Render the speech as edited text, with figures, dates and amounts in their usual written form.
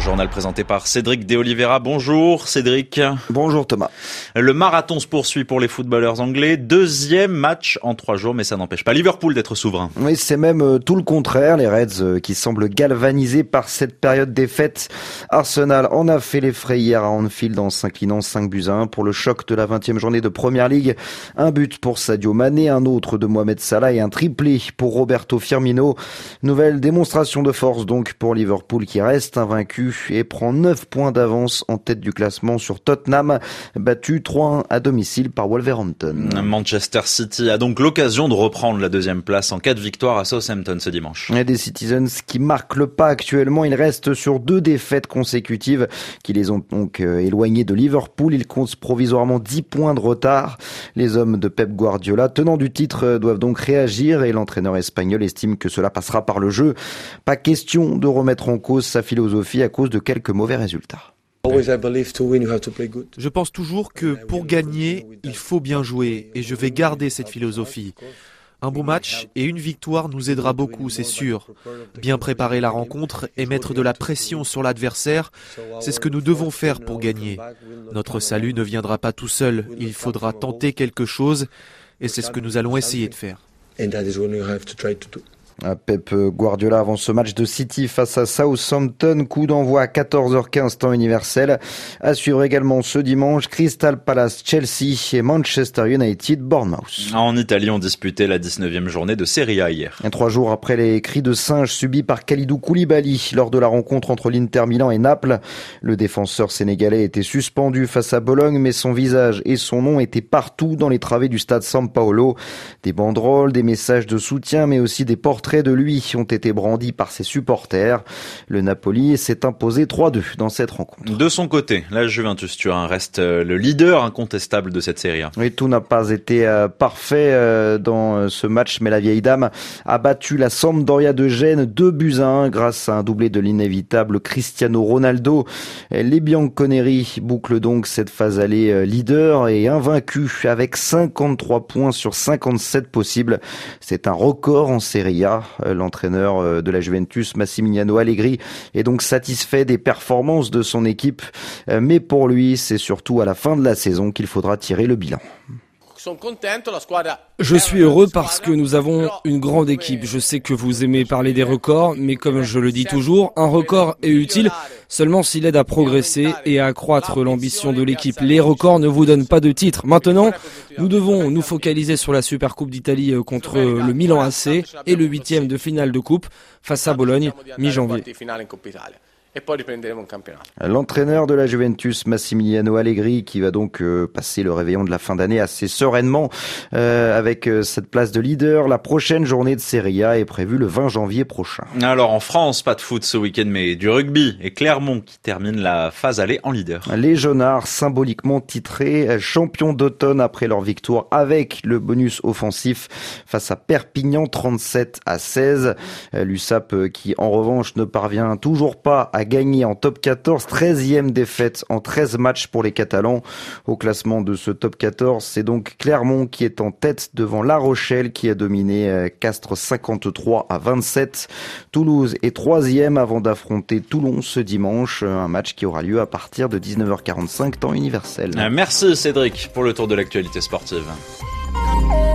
journal présenté par Cédric De Oliveira. Bonjour Cédric. Bonjour Thomas. Le marathon se poursuit pour les footballeurs anglais. 2e match en 3 jours, mais ça n'empêche pas Liverpool d'être souverain. Oui, c'est même tout le contraire. Les Reds qui semblent galvanisés par cette période des fêtes. Arsenal en a fait les frais hier à Anfield en s'inclinant 5-1 pour le choc de la 20e journée de Premier League. Un but pour Sadio Mané, un autre de Mohamed Salah et un triplé pour Roberto Firmino. Nouvelle démonstration de force donc pour Liverpool qui reste invaincu et prend 9 points d'avance en tête du classement sur Tottenham, battu 3-1 à domicile par Wolverhampton. Manchester City a donc l'occasion de reprendre la 2e place en cas de victoire à Southampton ce dimanche. Et des Citizens qui marquent le pas actuellement, ils restent sur 2 défaites consécutives qui les ont donc éloignés de Liverpool. Ils comptent provisoirement 10 points de retard. Les hommes de Pep Guardiola, tenants du titre, doivent donc réagir et l'entraîneur espagnol estime que cela passera par le jeu. Pas question de remettre en cause sa philosophie à cause de quelques mauvais résultats. Je pense toujours que pour gagner, il faut bien jouer et je vais garder cette philosophie. Un bon match et une victoire nous aidera beaucoup, c'est sûr. Bien préparer la rencontre et mettre de la pression sur l'adversaire, c'est ce que nous devons faire pour gagner. Notre salut ne viendra pas tout seul, il faudra tenter quelque chose et c'est ce que nous allons essayer de faire. Pep Guardiola avant ce match de City face à Southampton, coup d'envoi à 14h15 temps universel. À suivre également ce dimanche, Crystal Palace, Chelsea et Manchester United, Bournemouth. En Italie, on disputait la 19e journée de Serie A hier. 3 jours après les cris de singe subis par Kalidou Koulibaly lors de la rencontre entre l'Inter Milan et Naples, le défenseur sénégalais était suspendu face à Bologne, mais son visage et son nom étaient partout dans les travées du stade San Paolo. Des banderoles, des messages de soutien, mais aussi des portraits de lui ont été brandis par ses supporters. Le Napoli s'est imposé 3-2 dans cette rencontre. De son côté, la Juventus Turin reste le leader incontestable de cette série A. Oui, tout n'a pas été parfait dans ce match, mais la vieille dame a battu la Sampdoria de Gênes 2-1 grâce à un doublé de l'inévitable Cristiano Ronaldo. Les Bianconeri bouclent donc cette phase aller leader et invaincu avec 53 points sur 57 possibles. C'est un record en Serie A. L'entraîneur de la Juventus, Massimiliano Allegri, est donc satisfait des performances de son équipe. Mais pour lui, c'est surtout à la fin de la saison qu'il faudra tirer le bilan. Je suis heureux parce que nous avons une grande équipe. Je sais que vous aimez parler des records, mais comme je le dis toujours, un record est utile seulement s'il aide à progresser et à accroître l'ambition de l'équipe. Les records ne vous donnent pas de titre. Maintenant, nous devons nous focaliser sur la Supercoupe d'Italie contre le Milan AC et le 8e de finale de coupe face à Bologne mi-janvier. L'entraîneur de la Juventus, Massimiliano Allegri, qui va donc passer le réveillon de la fin d'année assez sereinement avec cette place de leader. La prochaine journée de Serie A est prévue le 20 janvier prochain. Alors en France, pas de foot ce week-end, mais du rugby. Et Clermont qui termine la phase aller en leader. Les Jaunards, symboliquement titrés champions d'automne après leur victoire avec le bonus offensif face à Perpignan 37-16. L'USAP qui en revanche ne parvient toujours pas à gagné en top 14, 13e défaite en 13 matchs pour les Catalans. Au classement de ce top 14, c'est donc Clermont qui est en tête devant La Rochelle qui a dominé Castres 53-27. Toulouse est 3e avant d'affronter Toulon ce dimanche, un match qui aura lieu à partir de 19h45 temps universel. Merci Cédric pour le tour de l'actualité sportive.